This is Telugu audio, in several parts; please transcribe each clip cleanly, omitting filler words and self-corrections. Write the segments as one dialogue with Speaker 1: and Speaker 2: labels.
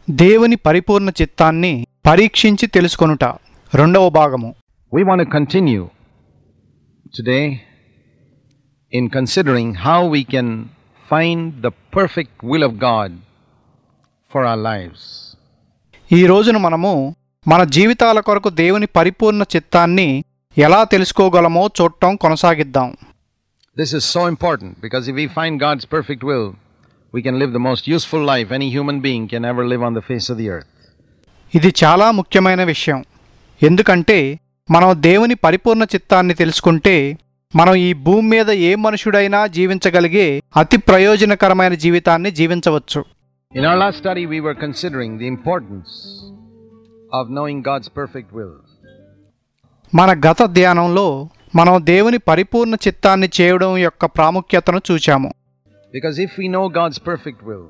Speaker 1: దేవుని పరిపూర్ణ చిత్తాన్ని పరీక్షించి తెలుసుకొనుట రెండవ భాగము.
Speaker 2: We want to continue today in considering how we can find the perfect will of God for our lives.
Speaker 1: ఈ రోజున మనము మన జీవితాల కొరకు దేవుని పరిపూర్ణ చిత్తాన్ని ఎలా తెలుసుకోగలమో చూడటం కొనసాగిద్దాం.
Speaker 2: This is so important because if we find God's perfect will, we can live the most useful life any human being can ever live on the face of the earth.
Speaker 1: ఇది చాలా ముఖ్యమైన విషయం. ఎందుకంటే మనం దేవుని పరిపూర్ణ చిత్తాన్ని తెలుసుకుంటే మనం ఈ భూమి మీద ఏ మనుషుడైనా జీవించగలిగే అతి ప్రయోజనకరమైన జీవితాన్ని జీవించవచ్చు.
Speaker 2: In our last study we were considering the importance of knowing God's perfect will.
Speaker 1: మన గత ధ్యానంలో మనం దేవుని పరిపూర్ణ చిత్తాన్ని చేయడం యొక్క ప్రాముఖ్యతను చూచాము.
Speaker 2: Because if we know God's perfect will,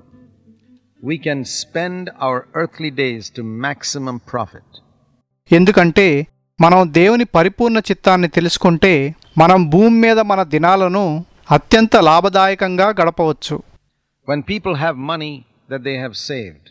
Speaker 2: we can spend our earthly days to maximum profit.
Speaker 1: ఎందుకంటే మనం దేవుని పరిపూర్ణ చిత్తాన్ని తెలుసుకుంటే మనం భూమి మీద మన దినాలను అత్యంత లాభదాయకంగా గడపవచ్చు.
Speaker 2: When people have money that they have saved,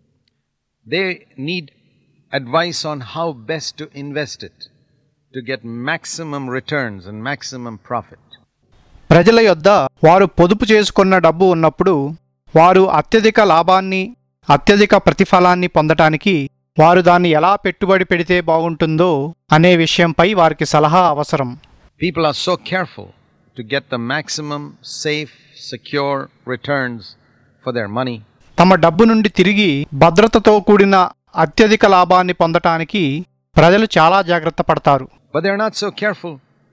Speaker 2: they need advice on how best to invest it to get maximum returns and maximum profit.
Speaker 1: ప్రజల యొద్ద వారు పొదుపు చేసుకున్న డబ్బు ఉన్నప్పుడు వారు అత్యధిక లాభాన్ని అత్యధిక ప్రతిఫలాన్ని పొందటానికి వారు దాన్ని ఎలా పెట్టుబడి పెడితే బాగుంటుందో అనే విషయంపై వారికి సలహా అవసరం.
Speaker 2: People are so careful to get the maximum safe, secure returns for their money.
Speaker 1: తమ డబ్బు నుండి తిరిగి భద్రతతో కూడిన అత్యధిక లాభాన్ని పొందటానికి ప్రజలు చాలా జాగ్రత్త పడతారు.
Speaker 2: But they are not so careful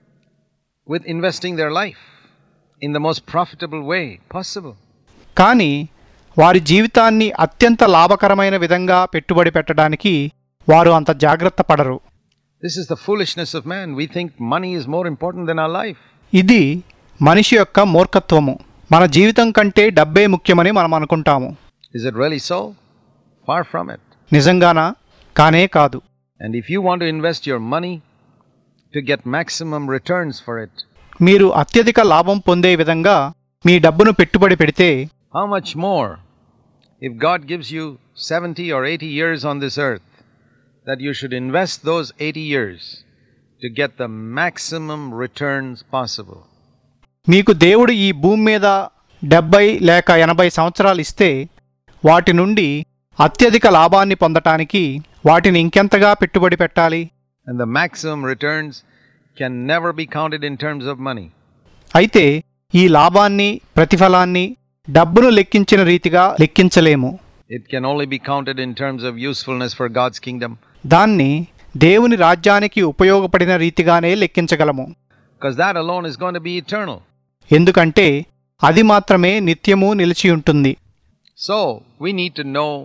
Speaker 2: with investing their life in the most profitable way possible.
Speaker 1: కానీ వారి జీవితాన్ని అత్యంత లాభకరమైన విధంగా పెట్టుబడి పెట్టడానికి వారు అంత జాగ్రత్త పడరు.
Speaker 2: This is the foolishness of man. We think money is more important than our life.
Speaker 1: ఇది మనిషి యొక్క మూర్ఖత్వము. మన జీవితం కంటే డబ్బే ముఖ్యమని మనం అనుకుంటాము.
Speaker 2: Is it really so? Far from it.
Speaker 1: నిజంగానా? కానే కాదు.
Speaker 2: And if you want to invest your money to get maximum returns for it,
Speaker 1: మీరు అత్యధిక లాభం పొందే విధంగా మీ డబ్బును పెట్టుబడి పెడితే
Speaker 2: how much more if God gives you 70 or 80 years on this earth, that you should invest those 80 years to get the maximum returns possible.
Speaker 1: మీకు దేవుడు ఈ భూమి మీద 70 లేక 80 సంవత్సరాలు ఇస్తే వాటి నుండి అత్యధిక లాభాన్ని పొందటానికి వాటిని ఇంకెంతగా పెట్టుబడి పెట్టాలి?
Speaker 2: And the maximum returns can never be counted in terms of money.
Speaker 1: అయితే ఈ లాభాన్ని ప్రతిఫలాన్ని డబ్బును లెక్కించిన రీతిగా లెక్కించలేము.
Speaker 2: It can only be counted in terms of usefulness for God's kingdom.
Speaker 1: దాన్ని దేవుని రాజ్యానికి ఉపయోగపడిన రీతిగానే లెక్కించగలము.
Speaker 2: Because that alone is going to be eternal.
Speaker 1: ఎందుకంటే అది మాత్రమే నిత్యము నిలిచి ఉంటుంది.
Speaker 2: So, we need to know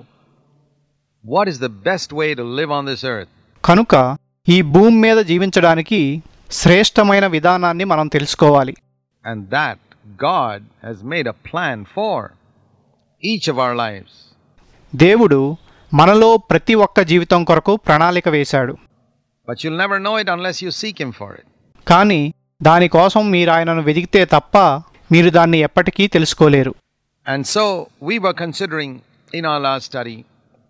Speaker 2: what is the best way to live on this earth.
Speaker 1: కనుక ఈ భూమి మీద జీవించడానికి శ్రేష్టమైన విధానాన్ని మనం తెలుసుకోవాలి.
Speaker 2: And that God has made a plan for each of our lives.
Speaker 1: దేవుడు మనలో ప్రతి ఒక్క జీవితం కొరకు ప్రణాళిక వేశాడు.
Speaker 2: But you'll never know it unless you seek Him for it.
Speaker 1: కానీ దానికోసం మీరు ఆయనను వెదికితే తప్ప మీరు దాన్ని ఎప్పటికీ తెలుసుకోలేరు.
Speaker 2: And so we were considering in our last study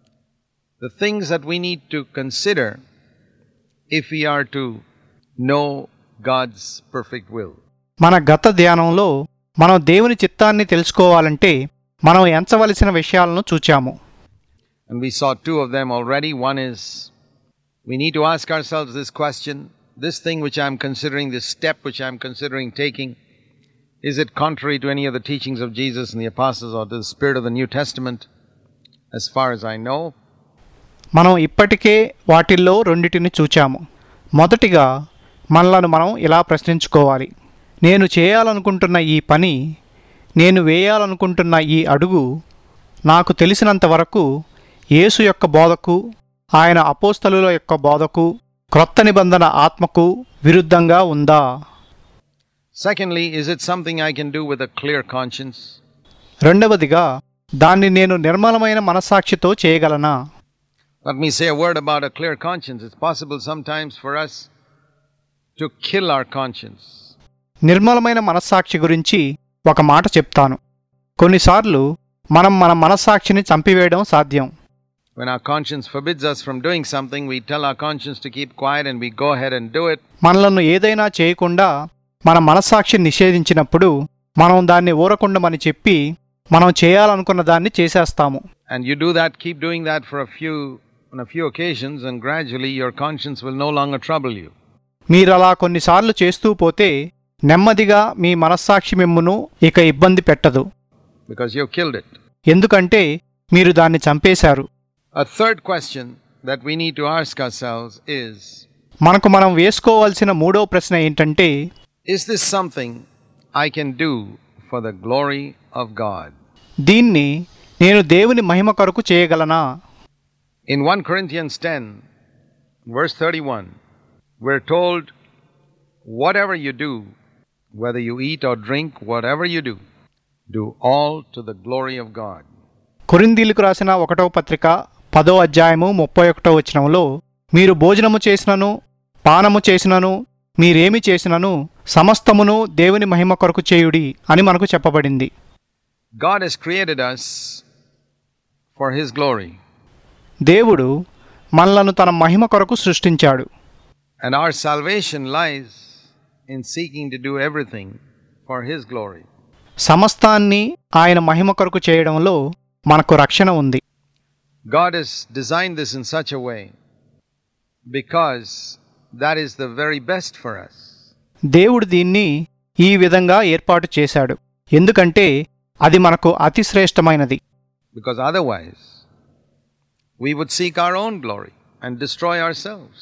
Speaker 2: the things that we need to consider if we are to know God's perfect will.
Speaker 1: మన గత ధ్యానంలో మనం దేవుని చిత్తాన్ని తెలుసుకోవాలంటే మనం ఎంచవలసిన విషయాలను చూచాము.
Speaker 2: And we saw two of them already. One is we need to ask ourselves this question, this thing which I am considering, this step which I am considering taking, is it contrary to any of the teachings of Jesus and the apostles or to the spirit of the New Testament? As far as I know,
Speaker 1: మనం ఇప్పటికే వాటిల్లో రెండిటిని చూచాము. మొదటిగా మనలను మనం ఇలా ప్రశ్నించుకోవాలి. నేను చేయాలనుకుంటున్న ఈ పని, నేను వేయాలనుకుంటున్న ఈ అడుగు నాకు తెలిసినంత వరకు యేసు యొక్క బోధకు, ఆయన అపోస్తలుల యొక్క బోధకు, క్రొత్త నిబంధన ఆత్మకు విరుద్ధంగా ఉందా?
Speaker 2: secondly, is it something I can do with a clear conscience?
Speaker 1: రెండవదిగా దాన్ని నేను నిర్మలమైన మనస్సాక్షితో చేయగలనా?
Speaker 2: Let me say a word about a clear conscience. It's possible sometimes for us to kill our conscience.
Speaker 1: నిర్మలమైన మనస్సాక్షి గురించి ఒక మాట చెప్తాను. కొన్నిసార్లు మనం మన మనస్సాక్షిని చంపివేయడం సాధ్యం.
Speaker 2: When our conscience forbids us from doing something, we tell our conscience to keep quiet and we go ahead and do it.
Speaker 1: మనలను ఏదైనా చేయకుండా మన మనస్సాక్షిని నిషేధించినప్పుడు మనం దాన్ని ఊరకుండమని చెప్పి మనం చేయాలనుకున్న దాన్ని చేసేస్తాము.
Speaker 2: And you do that, keep doing that on a few occasions, and gradually your conscience will no longer trouble you.
Speaker 1: మీరలా కొన్నిసార్లు చేస్తూ పోతే నెమ్మదిగా మీ మనస్సాక్షి మిమ్మును ఇక ఇబ్బంది పెట్టదు.
Speaker 2: Because you killed it.
Speaker 1: ఎందుకంటే మీరు దాన్ని చంపేశారు.
Speaker 2: A third question that we need to ask ourselves is,
Speaker 1: మనకు మనం వేసుకోవాల్సిన మూడో ప్రశ్న ఏంటంటే,
Speaker 2: is this something I can do for the glory of God?
Speaker 1: దీన్ని నేను దేవుని మహిమ కొరకు చేయగలనా?
Speaker 2: In 1 Corinthians 10, verse 31, we're told, whatever you do, whether you eat or drink, whatever you do all to the glory of God.
Speaker 1: కొరింథీయులకు రాసిన 1వ పత్రిక 10వ అధ్యాయము 31వ వచనంలో, మీరు భోజనము చేసినను పానము చేసినను మీరేమి చేసినను సమస్తమును దేవుని మహిమ కొరకు చేయుడి అని మనకు చెప్పబడింది.
Speaker 2: God has created us for His glory.
Speaker 1: దేవుడు మనలను తన మహిమ కొరకు సృష్టించాడు.
Speaker 2: And our salvation lies in seeking to do everything for His glory.
Speaker 1: సమస్తాన్ని ఆయన మహిమ కొరకు చేయడంలో మనకు రక్షణ ఉంది.
Speaker 2: God has designed this in such a way because that is the very best for us.
Speaker 1: దేవుడు దీన్ని ఈ విధంగా ఏర్పాటు చేశాడు, ఎందుకంటే అది మనకు అతి శ్రేష్టమైనది.
Speaker 2: Because otherwise we would seek our own glory and destroy ourselves.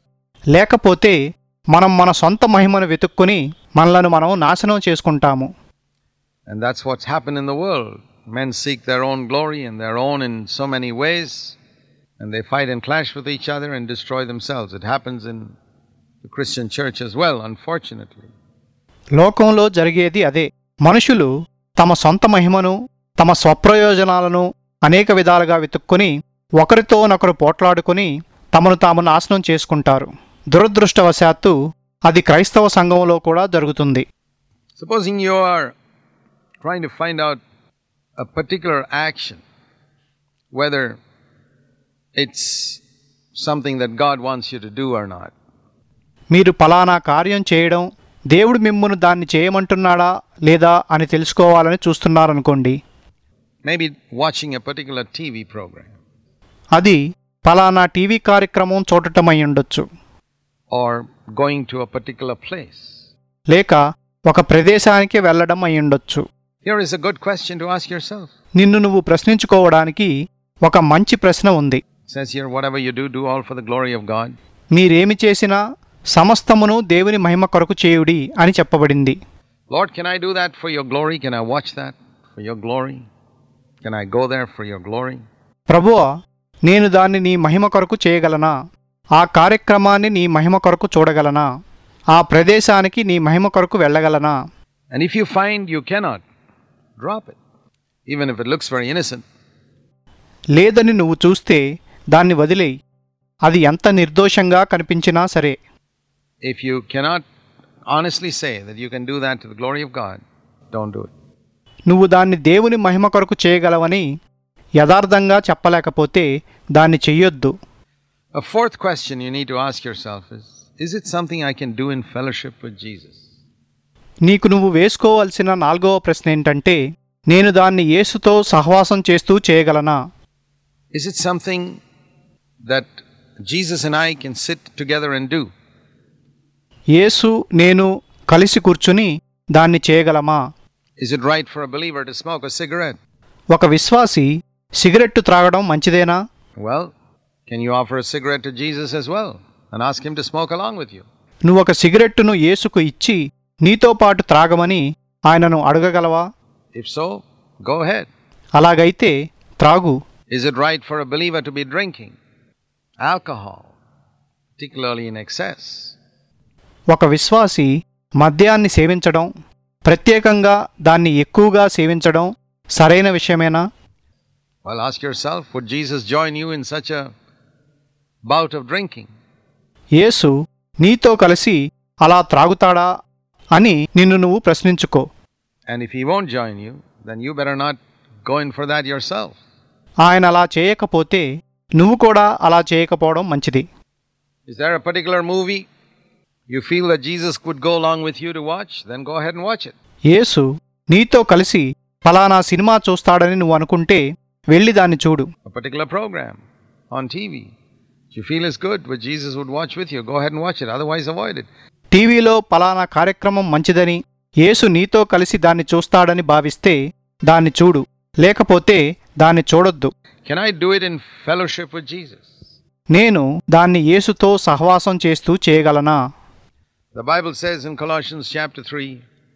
Speaker 1: లేకపోతే మనం మన సొంత మహిమను వెతుక్కుని మనలను మనం నాశనం చేసుకుంటాము.
Speaker 2: And that's what's happened in the world. Men seek their own glory and their own in so many ways, and they fight and clash with each other and destroy themselves. It happens in the Christian church as well, unfortunately.
Speaker 1: లోకంలో జరిగేది అదే. మనుషులు తమ సొంత మహిమను తమ స్వప్రయోజనాలను అనేక విధాలుగా వెతుక్కుని ఒకరితోనొకరు పోట్లాడుకుని తమను తాము నాశనం చేసుకుంటారు. దురదృష్టవశాత్తు అది క్రైస్తవ సంఘంలో కూడా జరుగుతుంది.
Speaker 2: Supposing you are trying to find out a particular action, whether it's something that God wants you to do or not.
Speaker 1: మీరు పలానా కార్యం చేయడం దేవుడు మిమ్మును దాన్ని చేయమంటున్నాడా లేదా అని తెలుసుకోవాలని చూస్తున్నారనుకోండి.
Speaker 2: Maybe watching a particular TV program.
Speaker 1: అది పలానా టీవీ కార్యక్రమం చూడటమై ఉండొచ్చు.
Speaker 2: Or going to a particular place.
Speaker 1: లేక ఒక ప్రదేశానికి వెళ్ళడం అయి ఉండొచ్చు.
Speaker 2: Here is a good question to ask yourself.
Speaker 1: నిన్ను నువ్వు ప్రశ్నించుకోవడానికి ఒక మంచి ప్రశ్న ఉంది.
Speaker 2: It says here, whatever you do all for the glory of God.
Speaker 1: మీరేమి చేసినా సమస్తమును దేవుని మహిమ కొరకు చేయుడి అని చెప్పబడింది.
Speaker 2: Lord, can I do that for your glory? Can I watch that for your glory? Can I go there for your glory?
Speaker 1: ప్రభువా, నేను దాన్ని నీ మహిమ కొరకు చేయగలనా? ఆ కార్యక్రమాన్ని నీ మహిమ కొరకు చూడగలనా? ఆ ప్రదేశానికి నీ మహిమ కొరకు వెళ్ళగలనా?
Speaker 2: And if you find you cannot, drop it, even if it looks very innocent.
Speaker 1: లేదని నువ్వు చూస్తే దాన్ని వదిలేయి, అది ఎంత నిర్దోషంగా కనిపించినా సరే.
Speaker 2: If you cannot honestly say that you can do that to the glory of God, don't do it.
Speaker 1: నువ్వు దాన్ని దేవుని మహిమ కొరకు చేయగలవని యథార్థంగా చెప్పలేకపోతే దాన్ని చెయ్యొద్దు.
Speaker 2: A fourth question you need to ask yourself is it something I can do in fellowship with Jesus?
Speaker 1: నీకు నువ్వు వేసుకోవాల్సిన 4వ ప్రశ్న ఏంటంటే, నేను దాన్ని యేసుతో సహవాసం చేస్తూ చేయగలనా?
Speaker 2: Is it something that Jesus and I can sit together and do?
Speaker 1: యేసు నేను కలిసి కూర్చుని దాన్ని చేయగలమా?
Speaker 2: Is it right for a believer to smoke a cigarette?
Speaker 1: ఒక విశ్వాసి సిగరెట్టు త్రాగడం మంచిదేనా?
Speaker 2: Well, can you offer a cigarette to Jesus as well and ask him to smoke along with you?
Speaker 1: నువ్వు ఒక సిగరెట్టును యేసుకు ఇచ్చి నీతో పాటు త్రాగమని ఆయనను అడగగలవా?
Speaker 2: If so, go ahead.
Speaker 1: అలాగైతే త్రాగు.
Speaker 2: Is it right for a believer to be drinking alcohol, particularly in excess?
Speaker 1: ఒక విశ్వాసి మద్యాన్ని సేవించడం, ప్రత్యేకంగా దాన్ని ఎక్కువగా సేవించడం సరైన విషయమేనా?
Speaker 2: Well, ask yourself, would Jesus join you in such a bout of drinking?
Speaker 1: యేసు నీతో కలిసి అలా త్రాగుతాడా అని నిన్ను నువ్వు ప్రశ్నించుకో.
Speaker 2: And if he won't join you, then you better not go in for that yourself.
Speaker 1: ఆయన అలా చేయకపోతే నువ్వు కూడా అలా చేయకపోవడం మంచిది.
Speaker 2: Is there a particular movie you feel that Jesus could go along with you to watch? Then go ahead and watch it.
Speaker 1: యేసు నీతో కలిసి ఫలానా సినిమా చూస్తాడని నువ్వు అనుకుంటే వెళ్ళి దాన్ని చూడు.
Speaker 2: A particular program on TV you feel is good, but Jesus would watch with you. Go ahead and watch it. Otherwise, avoid it.
Speaker 1: టీవీలో ఫలానా కార్యక్రమం మంచిదని యేసు నీతో కలిసి దాన్ని చూస్తాడని భావిస్తే దాన్ని చూడు, లేకపోతే దాన్ని చూడొద్దు.
Speaker 2: Can I do it in fellowship with Jesus?
Speaker 1: నేను దాన్ని యేసుతో సహవాసం చేస్తూ చేయగలనా?
Speaker 2: The Bible says in Colossians chapter 3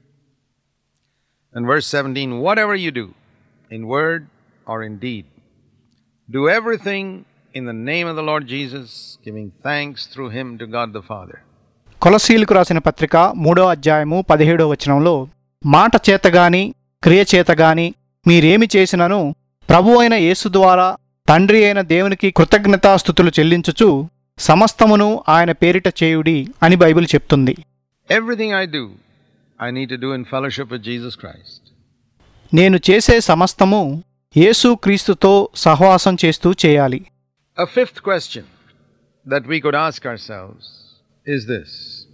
Speaker 2: and verse 17, whatever you do, in word or in deed, do everything in the name of the Lord Jesus, giving thanks through him to God the Father.
Speaker 1: కొలసీలకు రాసిన పత్రిక 3వ అధ్యాయము 17వ వచనంలో, మాట చేతగాని క్రియ చేతగాని మీరేమి చేసినను ప్రభు అయిన యేసు ద్వారా తండ్రి అయిన దేవునికి కృతజ్ఞతాస్తుతులు చెల్లించుచు సమస్తమును ఆయన పేరిట చేయుడి అని బైబిల్ చెప్తుంది.
Speaker 2: Everything I do, I need to do in fellowship with Jesus Christ.
Speaker 1: నేను చేసే సమస్తము యేసు క్రీస్తుతో సహవాసం చేస్తూ చేయాలి.
Speaker 2: A fifth question that we could ask ourselves is this: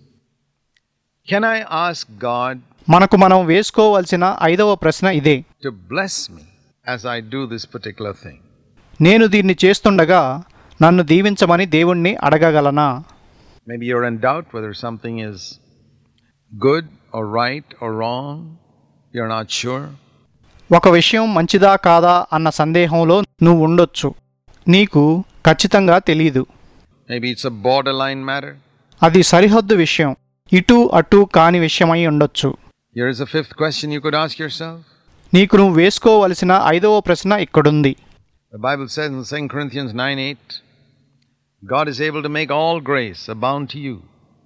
Speaker 2: can I ask God
Speaker 1: మనకు మనం వేసుకోవలసిన 5వ ప్రశ్న ఇదే.
Speaker 2: to bless me as I do this particular thing?
Speaker 1: నేను దీన్ని చేస్తుండగా నన్ను దీవించమని దేవుణ్ణి అడగగలనా?
Speaker 2: Maybe you're in doubt whether something is good or right or wrong. You're not sure.
Speaker 1: ఒక విషయం మంచిదా కాదా అన్న సందేహంలో నువ్వు ఉండొచ్చు. నీకు ఖచ్చితంగా తెలీదు.
Speaker 2: Maybe it's a borderline matter.
Speaker 1: అది సరిహద్దు విషయం, ఇటు అటు కాని విషయమై ఉండొచ్చు.
Speaker 2: Here is a fifth question you could ask yourself.
Speaker 1: నీకు నువ్వు వేసుకోవలసిన 5వ ప్రశ్న ఇక్కడుంది.
Speaker 2: The Bible says in 2 Corinthians 9:8, God is able to make all grace abound to you,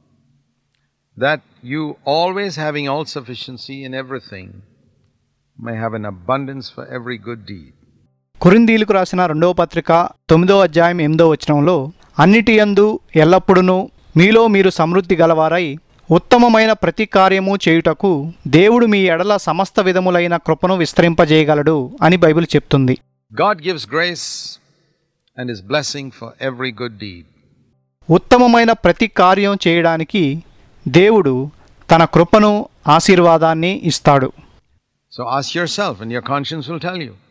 Speaker 2: that you, always having all sufficiency in everything, may have an abundance for every good deed.
Speaker 1: కొరింథీయులకు రాసిన 2వ పత్రిక 9వ అధ్యాయం 8వ వచనంలో, అన్నిటి యందు ఎల్లప్పుడూ మీలో మీరు సమృద్ధి గలవారై ఉత్తమమైన ప్రతి కార్యము చేయుటకు దేవుడు మీ ఎడల సమస్త విధములైన కృపను విస్తరింపజేయగలడు అని బైబిల్ చెప్తుంది.
Speaker 2: God gives grace and his blessing for every good deed.
Speaker 1: ఉత్తమమైన ప్రతి కార్యం చేయడానికి దేవుడు తన కృపను ఆశీర్వాదాన్ని ఇస్తాడు.
Speaker 2: So ask yourself, and your conscience will tell you,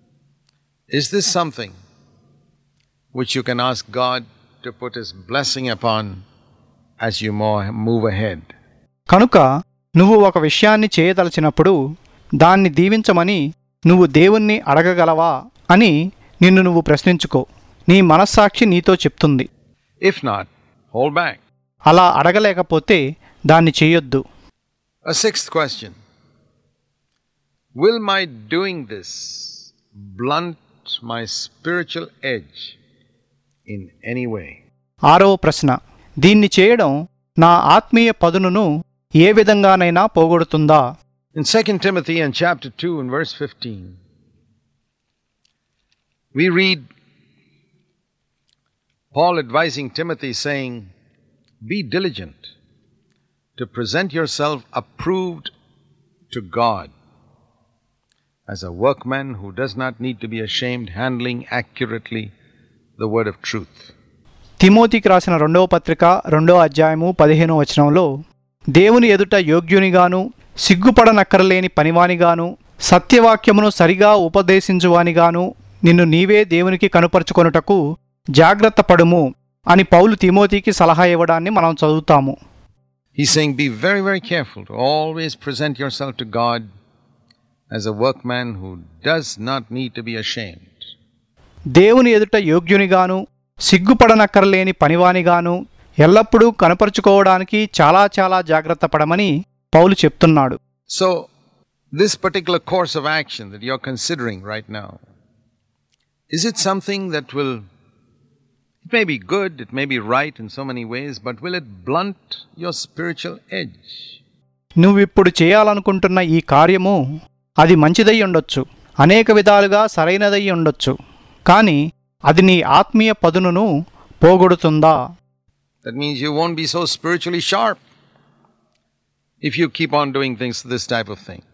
Speaker 2: is this something which you can ask God to put his blessing upon as you move ahead?
Speaker 1: కనుక నువ్వు ఒక విషయాన్ని చేయదలచినప్పుడు దాన్ని దీవించమని నువ్వు దేవుణ్ణి అడగగలవా అని నిన్ను నువ్వు ప్రశ్నించుకో. నీ మనస్సాక్షి నీతో చెప్తుంది.
Speaker 2: If not, hold back.
Speaker 1: అలా అడగలేకపోతే దాన్ని చేయొద్దు.
Speaker 2: A sixth question: will my doing this blunt my spiritual edge in any way?
Speaker 1: 6వ ప్రశ్న, దీన్ని చేయడం నా ఆత్మీయ పదునును ఏ విధంగానైనా పోగొడుతుందా?
Speaker 2: In 2 Timothy and chapter 2 and verse 15, we read Paul advising Timothy saying, be diligent to present yourself approved to God as a workman who does not need to be ashamed, handling accurately the word of truth.
Speaker 1: తిమోతికి రాసిన 2వ పత్రిక 2వ అధ్యాయము 15వ వచనంలో, దేవుని ఎదుట యోగ్యునిగాను సిగ్గుపడనక్కరలేని పనివానిగాను సత్యవాక్యమును సరిగా ఉపదేశించువానిగాను నిన్ను నీవే దేవునికి కనుపరుచుకొనుటకు జాగ్రత్త పడుము అని పౌలు తిమోతికి సలహా ఇవ్వడాన్ని మనం చదువుతాము.
Speaker 2: He's saying, be very, very careful to always present yourself to God as a workman who does not need to be ashamed.
Speaker 1: దేవుని ఎదుట యోగ్యునిగాను సిగ్గుపడనక్కరలేని పనివానిగాను ఎల్లప్పుడూ కనపరుచుకోవడానికి చాలా చాలా జాగ్రత్త పడమని పౌలు చెప్తున్నాడు.
Speaker 2: So, this particular course of action that you're considering right now, is it something that will, it may be good, it may be right in so many ways, but will it blunt your spiritual edge?
Speaker 1: నువ్విప్పుడు చేయాలనుకుంటున్న ఈ కార్యము అది మంచిదై ఉండొచ్చు, అనేక విధాలుగా సరైనదై ఉండొచ్చు, కానీ అది నీ ఆత్మీయ పదునును పోగొడుతుందా?
Speaker 2: That means you won't be so spiritually sharp if you keep on doing things this type of thing.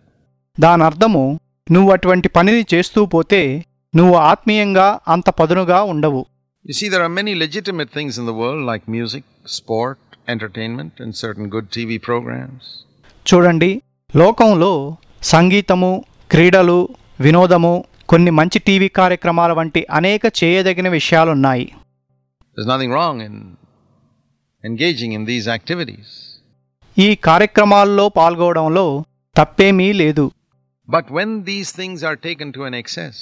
Speaker 1: దానర్థము నువ్వు అటువంటి పనిని చేస్తూ పోతే నువ్వు ఆత్మీయంగా అంత పదునుగా ఉండవు.
Speaker 2: You see, there are many legitimate things in the world like music, sport, entertainment, and certain good TV programs.
Speaker 1: చూడండి, లోకంలో సంగీతము, క్రీడలు, వినోదము, కొన్ని మంచి టీవీ కార్యక్రమాల వంటి అనేక చేయదగిన విషయాలున్నాయి.
Speaker 2: There's nothing wrong in engaging in these activities.
Speaker 1: ఈ కార్యక్రమాల్లో పాల్గొనడంలో తప్పేమీ లేదు.
Speaker 2: But when these things are taken to an excess,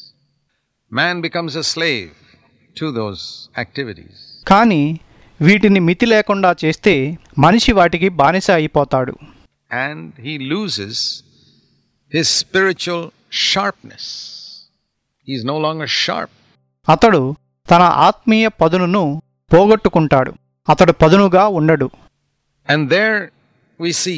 Speaker 2: man becomes a slave to those activities.
Speaker 1: కానీ వీటిని మితి లేకుండా చేస్తే మనిషి వాటికి బానిస అయిపోతాడు.
Speaker 2: And he loses his spiritual sharpness. He is no longer sharp.
Speaker 1: అతడు తన ఆత్మీయ పదునును పోగొట్టుకుంటాడు. అతడు పదునుగా ఉండడు.
Speaker 2: And there we see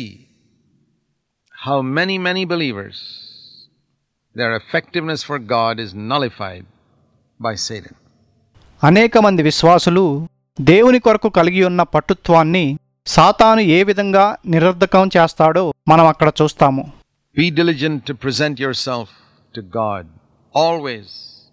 Speaker 2: how many believers, their effectiveness for God is nullified by Satan.
Speaker 1: అనేక మంది విశ్వాసులు దేవుని కొరకు కలిగి ఉన్న పట్టుత్వాన్ని సాతాను ఏ విధంగా నిరర్ధకం చేస్తాడో మనం అక్కడ చూస్తాము.
Speaker 2: Be diligent to present yourself to God always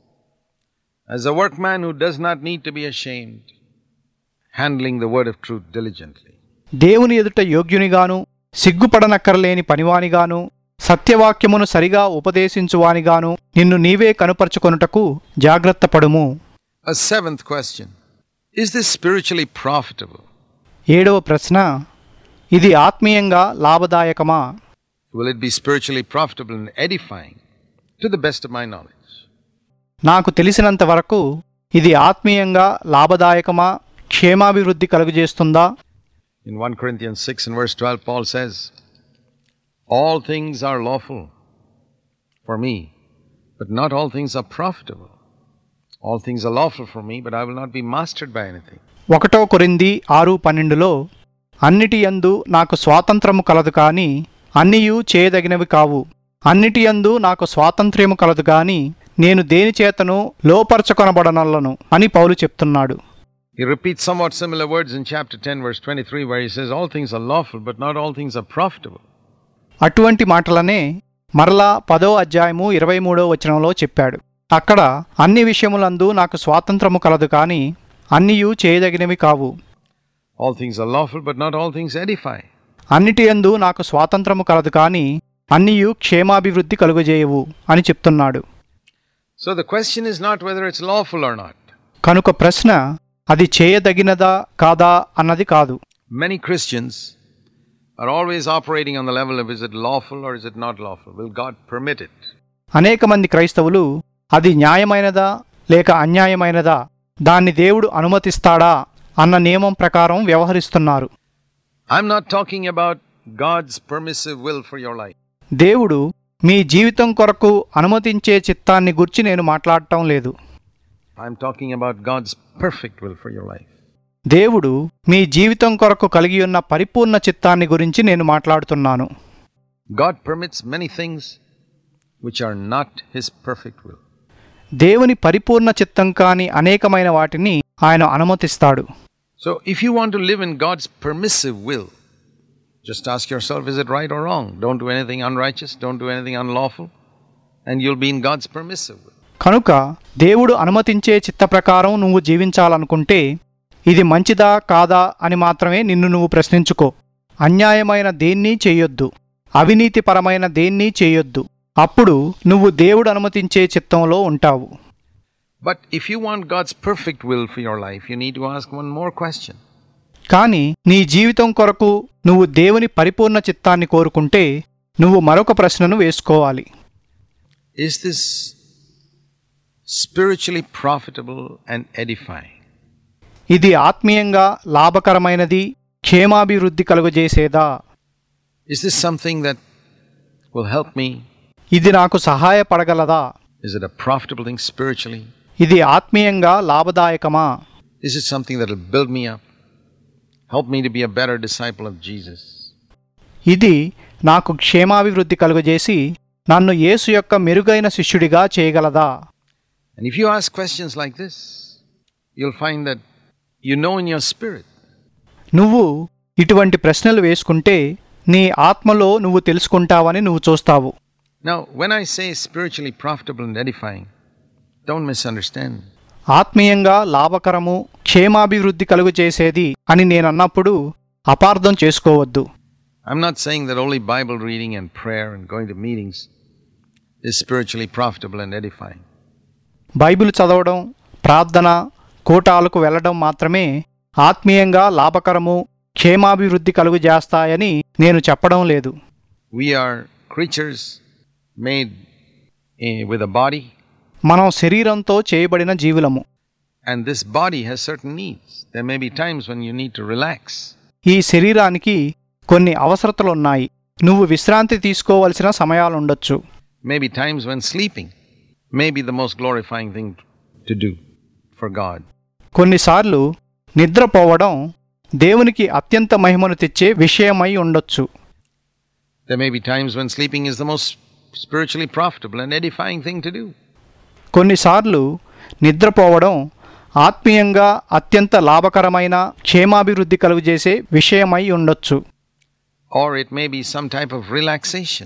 Speaker 2: as a workman who does not need to be ashamed, handling the word of truth diligently.
Speaker 1: దేవుని ఎదుట యోగ్యునిగాను, సిగ్గుపడనక్కరలేని పనివానిగాను, సత్యవాక్యమును సరిగా ఉపదేశించువానిగాను నిన్ను నీవే కనుపరుచుకొనుటకు జాగ్రత్త పడుము.
Speaker 2: A seventh question. Is this spiritually profitable?
Speaker 1: 7వ ప్రశ్న, ఇది ఆత్మీయంగా లాభదాయకమా?
Speaker 2: Will it be spiritually profitable and edifying to the best of my knowledge?
Speaker 1: నాకు తెలిసినంత వరకు ఇది ఆత్మీయంగా లాభదాయకమా, క్షేమాభివృద్ధి కలుగజేస్తుందా?
Speaker 2: In 1 Corinthians 6 and verse 12, Paul says, all things are lawful for me, but not all things are profitable. All things are lawful for me, but I will not be mastered by anything.
Speaker 1: 1 కొరింథీ 6:12లో అన్నిటి యందు నాకు స్వాతంత్రము కలదు కాని అన్నియు చేయదగినవి కావు, అన్నిటి యందు నాకు స్వాతంత్ర్యము కలదు కాని నేను దేని చేతను లోపరచుకొనబడనల్లను అని పౌలు చెప్తున్నాడు.
Speaker 2: He repeats somewhat similar words in chapter 10 verse 23 where he says all things are lawful but not all things are profitable.
Speaker 1: అటువంటి మాటలనే మరలా 10వ అధ్యాయము 23వ వచనంలో చెప్పాడు. అక్కడ అన్ని విషయములందు నాకు స్వాతంత్రము కలదు కాని అన్నియు చేయదగినవి కావు.
Speaker 2: All things are lawful but not all things edify.
Speaker 1: అన్నిటి యందు నాకు స్వాతంత్రము కలదు కాని అన్నియు క్షేమాభివృద్ధి కలుగజేయవు అని చెప్తున్నాడు.
Speaker 2: So the question is not whether it's lawful or not.
Speaker 1: కనుక ప్రశ్న అది చేయదగినదా కాదా అన్నది కాదు.
Speaker 2: Many Christians are always operating on the level of is it lawful or is it not lawful? Will God permit it?
Speaker 1: అనేక మంది క్రైస్తవులు అది న్యాయమైనదా లేక అన్యాయమైనదా, దాన్ని దేవుడు అనుమతిస్తాడా అన్న నియమం ప్రకారం వ్యవహరిస్తున్నారు.
Speaker 2: I'm not talking about God's permissive will for your life.
Speaker 1: దేవుడు మీ జీవితం కొరకు అనుమతించే చిత్తాన్ని గురించి నేను మాట్లాడటం లేదు.
Speaker 2: I'm talking about God's perfect will for your life.
Speaker 1: దేవుడు మీ జీవితం కొరకు కలిగి ఉన్న పరిపూర్ణ చిత్తాన్ని గురించి నేను మాట్లాడుతున్నాను.
Speaker 2: God permits many things which are not his perfect will.
Speaker 1: దేవుని పరిపూర్ణ చిత్తం కాని అనేకమైన వాటిని ఆయన అనుమతిస్తాడు.
Speaker 2: So if you want to live in God's permissive will, just ask yourself, is it right or wrong? Don't do anything unrighteous, don't do anything unlawful, and you'll be in God's permissive will.
Speaker 1: కనుక దేవుడు అనుమతించే చిత్త ప్రకారం నువ్వు జీవించాలనుకుంటే ఇది మంచిదా కాదా అని మాత్రమే నిన్ను నువ్వు ప్రశ్నించుకో. అన్యాయమైన దేన్నీ చేయొద్దు, అవినీతిపరమైన దేన్నీ చేయొద్దు. అప్పుడు నువ్వు దేవుడు అనుమతించే చిత్తంలో ఉంటావు.
Speaker 2: But if you want God's perfect will for your life, you need to ask one more question.
Speaker 1: కానీ నీ జీవితం కొరకు నువ్వు దేవుని పరిపూర్ణ చిత్తాన్ని కోరుకుంటే నువ్వు మరొక ప్రశ్నను వేసుకోవాలి.
Speaker 2: Is this spiritually profitable and edifying?
Speaker 1: ఇది ఆత్మీయంగా లాభకరమైనది, క్షేమాభివృద్ధి కలుగజేసేదా?
Speaker 2: Is this something that will help me?
Speaker 1: ఇది నాకు సహాయపడగలదా?
Speaker 2: Is it a profitable thing spiritually?
Speaker 1: ఇది ఆత్మీయంగా లాభదాయకమా?
Speaker 2: Is it something that will build me up? Help me to be a better disciple of Jesus?
Speaker 1: ఇది నాకు క్షేమాభివృద్ధి కలుగజేసి నన్ను యేసు యొక్క మెరుగైన శిష్యుడిగా చేయగలదా?
Speaker 2: And if you ask questions like this, you'll find that you know in your spirit.
Speaker 1: నువ్వు ఇటువంటి ప్రశ్నలు వేసుకుంటే నీ ఆత్మలో నువ్వు తెలుసుకుంటావని నువ్వు చూస్తావు.
Speaker 2: Now, when I say spiritually profitable and edifying, don't misunderstand.
Speaker 1: ఆత్మీయంగా లాభకరము క్షేమాభివృద్ధి కలుగు చేసేది అని నేనన్నప్పుడు అపార్థం చేసుకోవద్దు.
Speaker 2: I'm not saying that only Bible reading and prayer and going to meetings is spiritually profitable and edifying.
Speaker 1: Bible చదవడం, ప్రార్థన, కూటాలకు వెళ్ళడం మాత్రమే ఆత్మీయంగా లాభకరము క్షేమాభివృద్ధి కలుగు చేస్తాయని నేను చెప్పడం లేదు.
Speaker 2: We are creatures made with a body,
Speaker 1: మనం శరీరంతో చేయబడిన జీవులము.
Speaker 2: and this body has certain needs. There may be times when you need to relax.
Speaker 1: ఈ శరీరానికి కొన్ని అవసరతలున్నాయి. నువ్వు విశ్రాంతి తీసుకోవలసిన సమయాలుండొచ్చు.
Speaker 2: Maybe times when sleeping may be the most glorifying thing to do for God.
Speaker 1: కొన్నిసార్లు నిద్రపోవడం దేవునికి అత్యంత మహిమను తెచ్చే విషయమై ఉండొచ్చు.
Speaker 2: There may be times when sleeping is the most spiritually profitable and edifying thing to do.
Speaker 1: కొన్నిసార్లు నిద్రపోవడం ఆత్మీయంగా అత్యంత లాభకరమైన క్షేమాభివృద్ధి కలుగజేసే విషయమై ఉండొచ్చు.
Speaker 2: Or it may be some type of relaxation.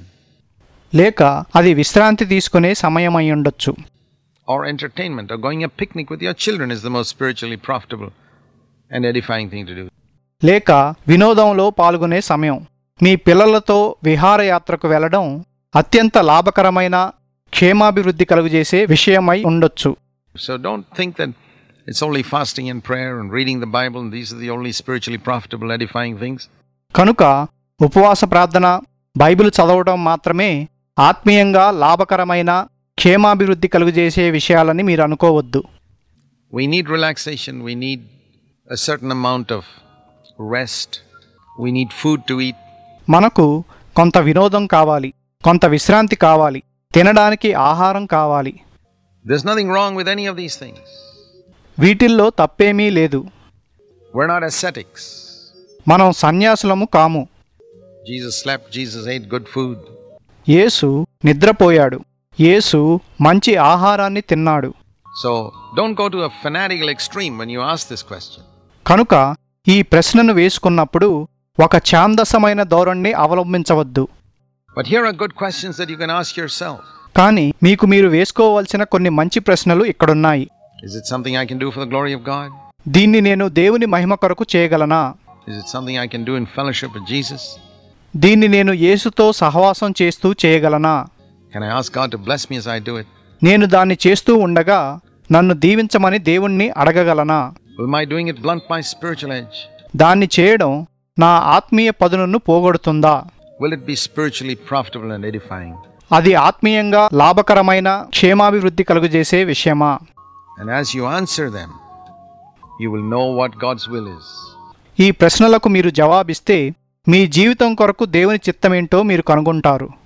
Speaker 1: లేక అది విశ్రాంతి తీసుకునే సమయమై ఉండొచ్చు.
Speaker 2: Or entertainment, or going a picnic with your children is the most spiritually profitable and edifying thing to do.
Speaker 1: లేక వినోదంలో పాల్గొనే సమయం. మీ పిల్లలతో విహారయాత్రకు వెళ్ళడం అత్యంత లాభకరమైన క్షేమాభివృద్ధి కలుగజేసే విషయమై ఉండొచ్చు.
Speaker 2: So don't think that it's only fasting and prayer and reading the Bible and these are the only spiritually profitable, edifying things.
Speaker 1: కనుక ఉపవాస ప్రార్థన, బైబిల్ చదవడం మాత్రమే ఆత్మీయంగా లాభకరమైన క్షేమాభివృద్ధి కలుగజేసే విషయాలని మీరు అనుకోవద్దు.
Speaker 2: We need relaxation, we need a certain amount of rest, we need food to eat.
Speaker 1: మనకు కొంత వినోదం కావాలి, కొంత విశ్రాంతి కావాలి, తినడానికి ఆహారం కావాలి.
Speaker 2: There's nothing wrong with any of these things.
Speaker 1: వీటిల్లో తప్పేమీ లేదు.
Speaker 2: We're not ascetics.
Speaker 1: మనం సన్యాసులము కాము.
Speaker 2: Jesus slept, Jesus ate good food.
Speaker 1: యేసు నిద్రపోయాడు, యేసు మంచి ఆహారాన్ని తిన్నాడు.
Speaker 2: So don't go to a fanatical extreme when you ask this question.
Speaker 1: కనుక ఈ ప్రశ్నను వేసుకున్నప్పుడు ఒక ఛాందసమైన ధోరణిని అవలంబించవద్దు.
Speaker 2: But here are good questions that you can ask yourself.
Speaker 1: కానీ మీకు మీరు వేసుకోవాల్సిన కొన్ని మంచి ప్రశ్నలు ఇక్కడున్నాయి.
Speaker 2: Is it something I can do for the glory of God?
Speaker 1: దీన్ని నేను దేవుని మహిమ కొరకు చేయగలనా?
Speaker 2: Is it something I can do in fellowship with Jesus?
Speaker 1: దీన్ని నేను యేసుతో సహవాసం చేస్తూ చేయగలనా?
Speaker 2: Can I ask God to bless me as I do it?
Speaker 1: నేను దాన్ని చేస్తూ ఉండగా నన్ను దీవించమని దేవుణ్ణి అడగగలనా?
Speaker 2: Will my doing it blunt my spiritual edge?
Speaker 1: దాన్ని చేయడం నా ఆత్మీయ పదునును పోగొడుతుందా?
Speaker 2: Will it be spiritually profitable and edifying?
Speaker 1: అది ఆత్మీయంగా లాభకరమైన క్షేమాభివృద్ధి కలుగజేసే విషయమా?
Speaker 2: And as you answer them, you will know what God's will is.
Speaker 1: ఈ ప్రశ్నలకు మీరు జవాబిస్తే మీ జీవితం కొరకు దేవుని చిత్తమేంటో మీరు కనుగొంటారు.